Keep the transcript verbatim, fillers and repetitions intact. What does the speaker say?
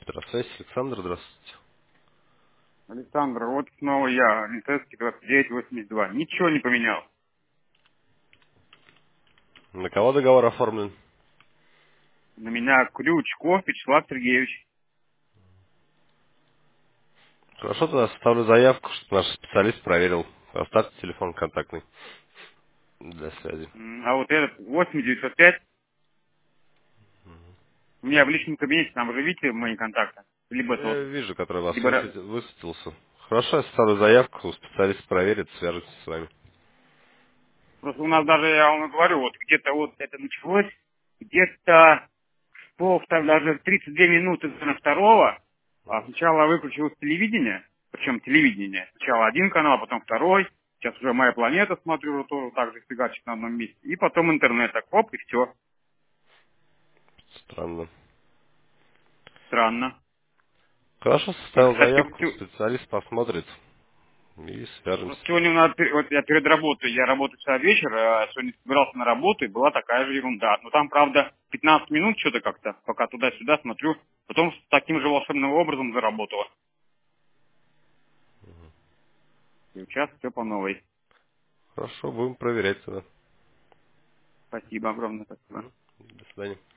Здравствуйте, Александр, здравствуйте. Александр, вот снова я, Линтовский двадцать девять восемьдесят два. Ничего не поменял. На кого договор оформлен? На меня Крючков Вячеслав Сергеевич. Хорошо, тогда составлю заявку, чтобы наш специалист проверил. Оставьте телефон контактный для связи. М, А вот этот восемь девятьсот пять, у меня в личном кабинете, там уже видите мои контакты? Либо это Я вот, вижу, который у вас либо... ра- высвети- высветился. Хорошо, я составлю заявку, специалист проверит, свяжется с вами. Просто у нас даже, я вам и говорю, вот где-то вот это началось, где-то по даже тридцать две минуты на второго, а сначала выключилось телевидение, причем телевидение. Сначала один канал, а потом второй. Сейчас уже «Моя планета» смотрю, тоже так же фигачит на одном месте. И потом интернет, так хоп, и все. Странно. Странно. Хорошо, Вот, составил кстати, заявку, тю- специалист посмотрит и вот свяжемся. сегодня у нас, пе- вот я перед работой, я работаю вчера вечер, а сегодня собирался на работу, и была такая же ерунда. Но там, правда, пятнадцать минут что-то как-то, пока туда-сюда смотрю, потом с таким же волшебным образом заработало. И сейчас все по новой. Хорошо, будем проверять тогда. Спасибо огромное, спасибо. Мгм. До свидания.